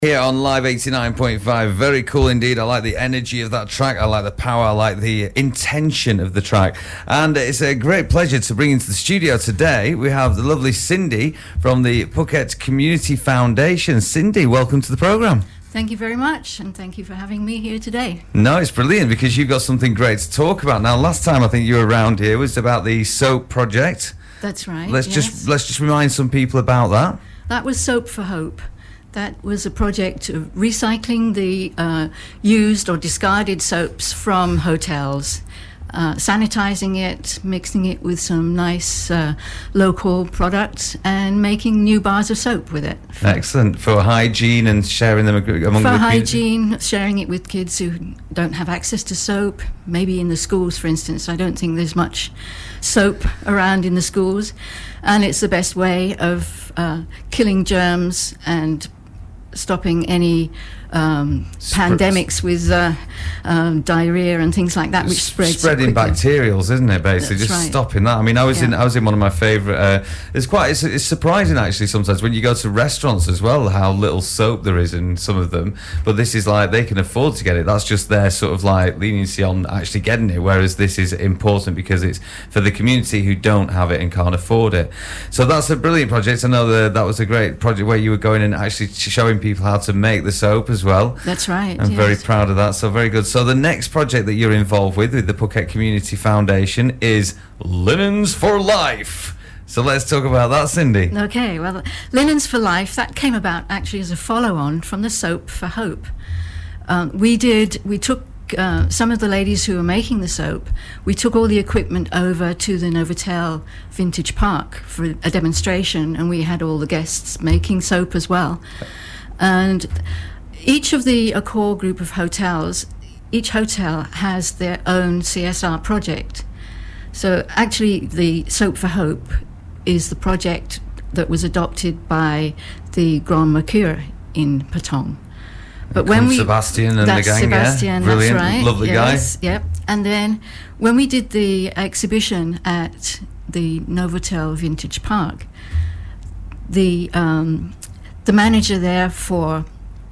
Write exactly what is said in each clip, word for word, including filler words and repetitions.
Here on Live eighty-nine point five, very cool indeed. I like the energy of that track. I like the power. I like the intention of the track. And it's a great pleasure to bring into the studio today. We have the lovely Cindy from the Phuket Community Foundation. Cindy, welcome to the programme. Thank you very much, and thank you for having me here today. No, it's brilliant because you've got something great to talk about. Now, last time I think you were around here was about the soap project. That's right. Let's yes. just let's just remind some people about that. That was Soap for Hope. That was a project of recycling the uh, used or discarded soaps from hotels, uh, sanitizing it, mixing it with some nice uh, local products, and making new bars of soap with it. Excellent. For hygiene and sharing them among For the community. hygiene, sharing it with kids who don't have access to soap. Maybe in the schools, for instance. I don't think there's much soap around in the schools. And it's the best way of uh, killing germs and stopping any um, pandemics with uh, um, diarrhea and things like that, which spreads spreading quickly. bacterials, isn't it? Basically, That's just right. stopping that. I mean, I was Yeah. in I was in one of my favourite. Uh, it's quite it's, it's surprising actually sometimes when you go to restaurants as well how little soap there is in some of them. But this is like they can afford to get it. That's just their sort of like leniency on actually getting it. Whereas this is important because it's for the community who don't have it and can't afford it. So that's a brilliant project. I know that that was a great project where you were going and actually showing people how to make the soap as well. That's right. I'm yes. very proud of that. So very good. So the next project that you're involved with, with the Phuket Community Foundation, is Linens for Life. So let's talk about that, Cindy. Okay, well, Linens for Life, that came about actually as a follow-on from the Soap for Hope. Um, we did, we took uh, some of the ladies who were making the soap, we took all the equipment over to the Novotel Vintage Park for a demonstration, and we had all the guests making soap as well. And each of the Accor group of hotels, each hotel has their own C S R project. So actually the Soap for Hope is the project that was adopted by the Grand Mercure in Patong. But when we Sebastian and that's the gang, Sebastian, yeah, brilliant, that's right. lovely yes, guy. Yep. And then when we did the exhibition at the Novotel Vintage Park, the um, the manager there for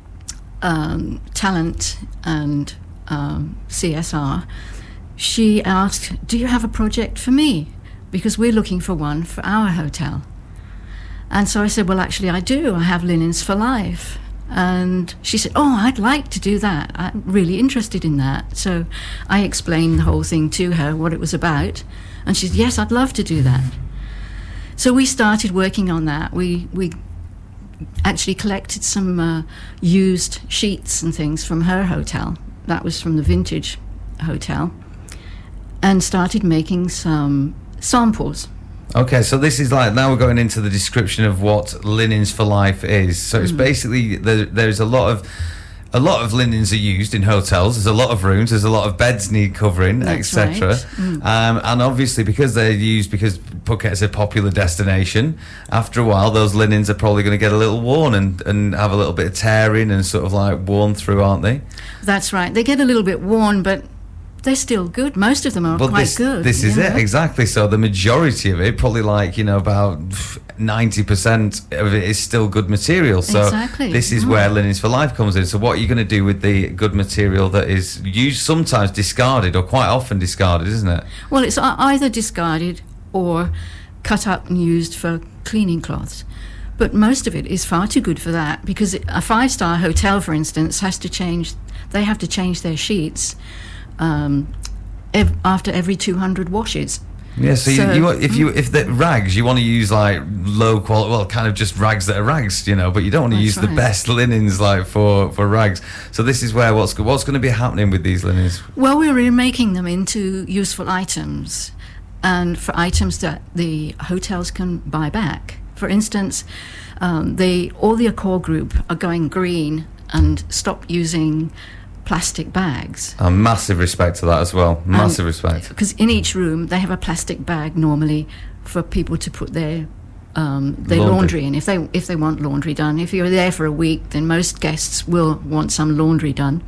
um, talent and um, C S R, she asked, "Do you have a project for me? Because we're looking for one for our hotel." And so I said, "Well, actually, I do. I have Linens for Life." And she said, "Oh, I'd like to do that. I'm really interested in that." So I explained the whole thing to her, what it was about. And she said, "Yes, I'd love to do that." So we started working on that. We we actually collected some uh, used sheets and things from her hotel. That was from the Vintage Hotel. And started making some samples. Okay, so this is like, now we're going into the description of what Linens for Life is. So it's basically, there, there's a lot of a lot of linens are used in hotels. There's a lot of rooms, there's a lot of beds need covering, et cetera. Right. Mm. Um, and obviously because they're used, because Phuket is a popular destination, after a while those linens are probably going to get a little worn and, and have a little bit of tearing and sort of like worn through, aren't they? That's right. They get a little bit worn, but they're still good. Most of them are Well, quite this, good. this is you it, know? exactly. So the majority of it, probably like, you know, about ninety percent of it is still good material. So Exactly. this is Mm. where Linens for Life comes in. So what are you going to do with the good material that is used, sometimes discarded, or quite often discarded, isn't it? Well, it's e- either discarded or cut up and used for cleaning cloths. But most of it is far too good for that, because a five-star hotel, for instance, has to change, they have to change their sheets um, ev- after every two hundred washes. Yeah, so, So- you, you want, if you if the rags, you want to use like low quality, well, kind of just rags that are rags, you know, but you don't want to That's use the right. best linens like for, for rags. So this is where what's what's going to be happening with these linens. Well, we're remaking them into useful items, and for items that the hotels can buy back. For instance, um, they all the Accor group are going green and stop using plastic bags. Uh, massive respect to that as well. Massive respect. Because in each room they have a plastic bag normally for people to put their um, their Laundry. laundry in if they if they want laundry done. If you're there for a week, then most guests will want some laundry done.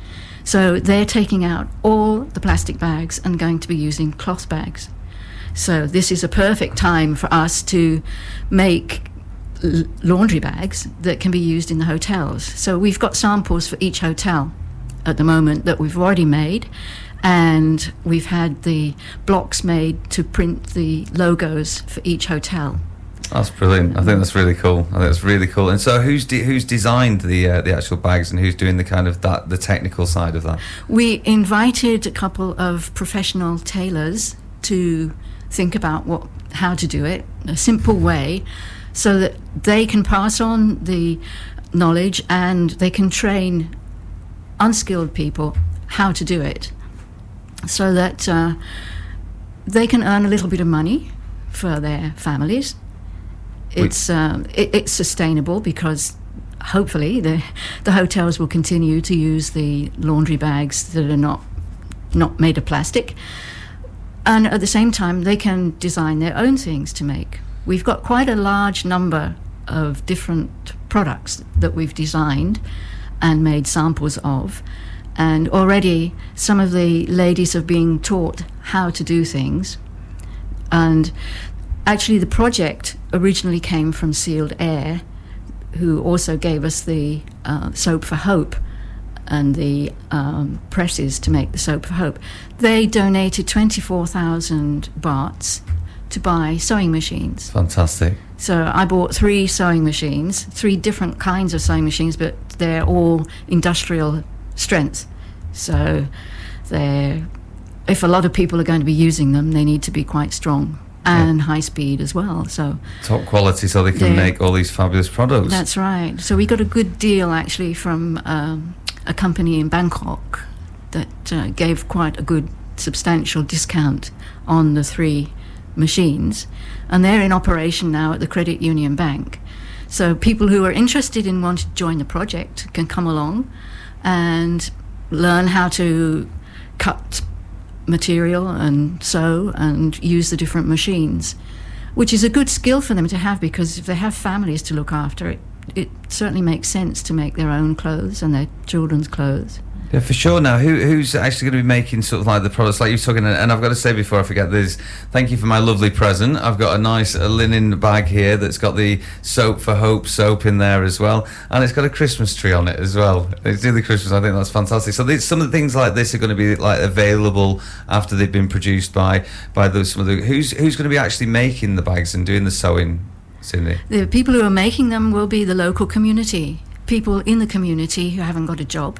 So they're taking out all the plastic bags and going to be using cloth bags. So this is a perfect time for us to make l- laundry bags that can be used in the hotels. So we've got samples for each hotel at the moment that we've already made, and we've had the blocks made to print the logos for each hotel. That's brilliant. I think that's really cool. I think that's really cool. And so, who's de- who's designed the uh, the actual bags, and who's doing the kind of that the technical side of that? We invited a couple of professional tailors to think about what how to do it, a simple way, so that they can pass on the knowledge and they can train unskilled people how to do it, so that uh, they can earn a little bit of money for their families. It's um, it, it's sustainable because hopefully the the hotels will continue to use the laundry bags that are not not made of plastic, and at the same time they can design their own things to make. We've got quite a large number of different products that we've designed and made samples of, and already some of the ladies are being taught how to do things. And actually, the project originally came from Sealed Air, who also gave us the uh, Soap for Hope and the um, presses to make the Soap for Hope. They donated twenty-four thousand bahts to buy sewing machines. Fantastic. So I bought three sewing machines, three different kinds of sewing machines, but they're all industrial strength. So they're, if a lot of people are going to be using them, they need to be quite strong. And yeah. high speed as well. So top quality, so they can make all these fabulous products. That's right. So we got a good deal actually from um, a company in Bangkok that uh, gave quite a good substantial discount on the three machines, and they're in operation now at the Credit Union Bank. So people who are interested in wanting to join the project can come along and learn how to cut material and sew and use the different machines, which is a good skill for them to have, because if they have families to look after, it, it certainly makes sense to make their own clothes and their children's clothes. Yeah, for sure. Now, who who's actually going to be making sort of like the products like you're talking? And I've got to say before I forget this, thank you for my lovely present. I've got a nice a linen bag here that's got the Soap for Hope soap in there as well, and it's got a Christmas tree on it as well. It's really Christmas. I think that's fantastic. So these, some of the things like this are going to be like available after they've been produced by by those some of the who's who's going to be actually making the bags and doing the sewing, Cindy? The people who are making them will be the local community, people in the community who haven't got a job.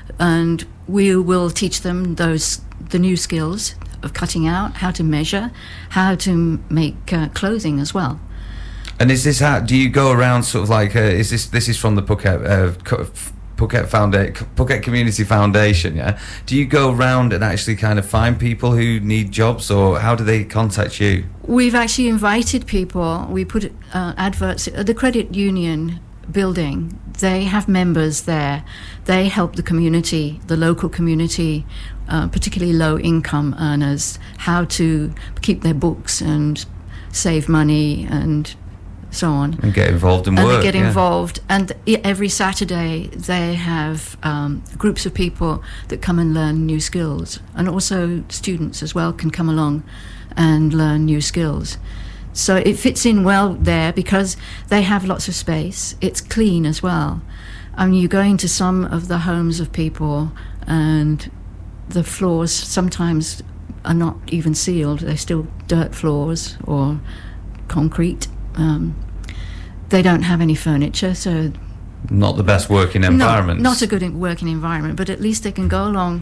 And we will teach them those the new skills of cutting out, how to measure, how to make uh, clothing as well. And is this how do you go around sort of like uh, is this this is from the Phuket uh, Phuket Founda- Phuket Community Foundation? Yeah. Do you go around and actually kind of find people who need jobs, or how do they contact you? We've actually invited people. We put uh, adverts at the credit union building. They have members there. They help the community, the local community, uh, particularly low-income earners, how to keep their books and save money and so on. And get involved in and work. And they get yeah. involved. And every Saturday they have um, groups of people that come and learn new skills. And also students as well can come along and learn new skills. So it fits in well there because they have lots of space. It's clean as well. I mean, you go into some of the homes of people and the floors sometimes are not even sealed. They're still dirt floors or concrete. Um, they don't have any furniture, so... Not the best working environment. Not, not a good working environment, but at least they can go along.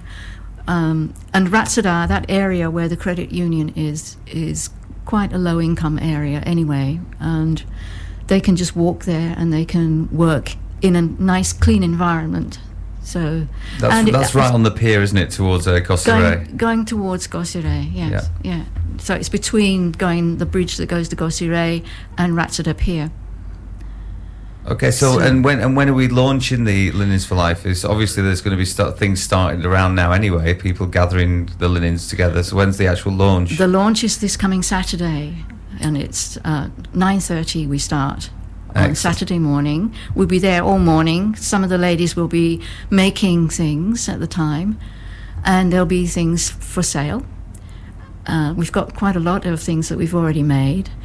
Um, and Ratsadar, that area where the credit union is, is quite a low-income area anyway, and they can just walk there and they can work in a nice, clean environment. So that's, and that's it, right on the pier, isn't it, towards uh, Gosirae? Going, going towards Gosirae, yes, yeah. yeah. So it's between going the bridge that goes to Gosirae and Ratsadar Pier. Okay, so, so and when and when are we launching the Linens for Life? Is obviously there's going to be start, things starting around now anyway. People gathering the linens together. So when's the actual launch? The launch is this coming Saturday, and it's uh, nine thirty. We start on Excellent. Saturday morning. We'll be there all morning. Some of the ladies will be making things at the time, and there'll be things for sale. Uh, we've got quite a lot of things that we've already made.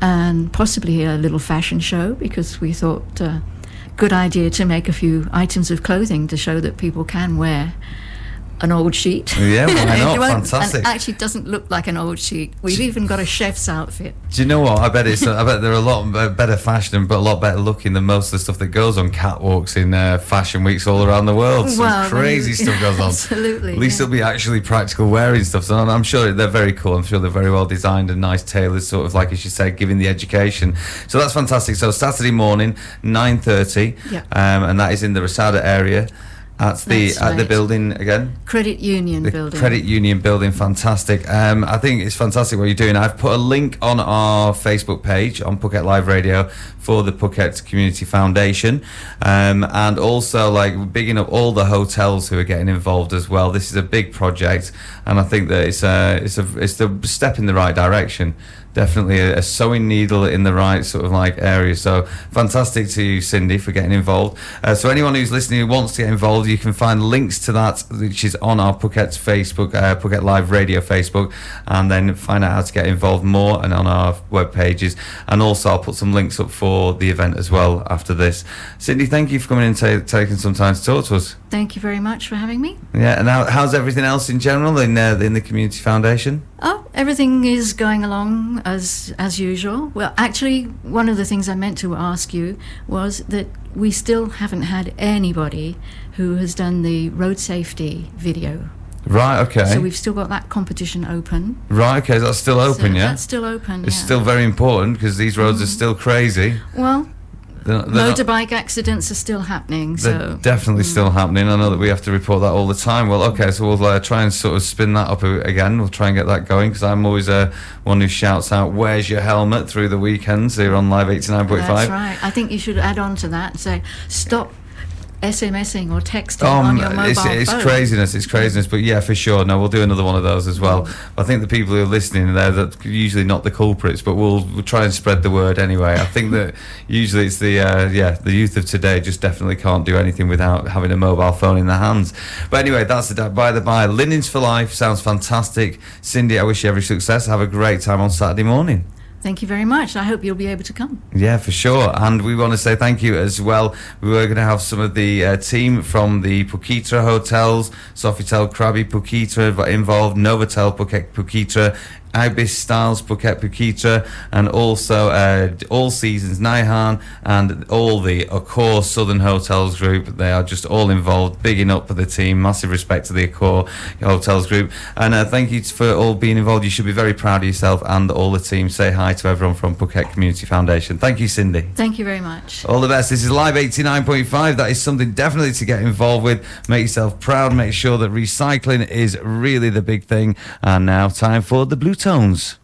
and possibly a little fashion show, because we thought uh, good idea to make a few items of clothing to show that people can wear an old sheet. Yeah, why not? Well, Fantastic. And it actually doesn't look like an old sheet. We've even got a chef's outfit. Do you know what? I bet it's. I bet they're a lot better fashion, but a lot better looking than most of the stuff that goes on catwalks in uh, fashion weeks all around the world. Some Well, crazy they- stuff goes on. Absolutely, At least yeah. it'll be actually practical wearing stuff. So I'm I'm sure they're very cool. I'm sure they're very well designed and nice tailors, sort of like as you said, giving the education. So that's fantastic. So Saturday morning, nine thirty, Yeah. um, and that is in the Rasada area. At the That's at the right. building again. Credit Union The building. Credit Union building, fantastic. Um, I think it's fantastic what you're doing. I've put a link on our Facebook page on Phuket Live Radio for the Phuket Community Foundation, um, and also like bigging up all the hotels who are getting involved as well. This is a big project, and I think that it's a it's a it's the step in the right direction. Definitely a, a sewing needle in the right sort of like area. So fantastic to you, Cindy, for getting involved. Uh, so anyone who's listening who wants to get involved, you can find links to that, which is on our Phuket's Facebook, uh, Phuket Live Radio Facebook, and then find out how to get involved more and on our web pages. And also I'll put some links up for the event as well after this. Cindy, thank you for coming in and ta- taking some time to talk to us. Thank you very much for having me. Yeah, and how, how's everything else in general in uh, in the Community Foundation? Oh, everything is going along as as usual. Well, actually, one of the things I meant to ask you was that we still haven't had anybody who has done the road safety video. Right, okay. So we've still got that competition open. Right, okay, that's still open, So yeah? That's still open, It's yeah. still very important because these roads are still crazy. Well, They're not- they're not- motorbike accidents are still happening, they're so... definitely still happening. I know that we have to report that all the time. Well, okay, so we'll uh, try and sort of spin that up a- again. We'll try and get that going because I'm always uh, one who shouts out, "Where's your helmet?" through the weekends here on Live eighty-nine point five. That's right. I think you should add on to that and say, stop SMSing or texting Um, on your mobile it's, it's phone. craziness, it's craziness, but yeah, for sure. No, we'll do another one of those as well. I think the people who are listening, they're that usually not the culprits, but we'll, we'll try and spread the word anyway. I think that usually it's the uh, yeah the youth of today just definitely can't do anything without having a mobile phone in their hands. But anyway, that's the by the by. Linens for Life sounds fantastic. Cindy, I wish you every success. Have a great time on Saturday morning. Thank you very much. I hope you'll be able to come. Yeah, for sure. And we want to say thank you as well. We were going to have some of the uh, team from the Phuket hotels, Sofitel Krabi Phuket involved, Novotel Phuket Phuket, Ibis Styles Phuket Phuket, and also uh, All Seasons Naihan and all the Accor Southern Hotels Group. They are just all involved, bigging up for the team. Massive respect to the Accor Hotels Group. And uh, thank you for all being involved. You should be very proud of yourself and all the team. Say hi to everyone from Phuket Community Foundation. Thank you, Cindy. Thank you very much. All the best. This is Live eighty-nine point five. That is something definitely to get involved with. Make yourself proud. Make sure that recycling is really the big thing. And now time for the Blue Tones.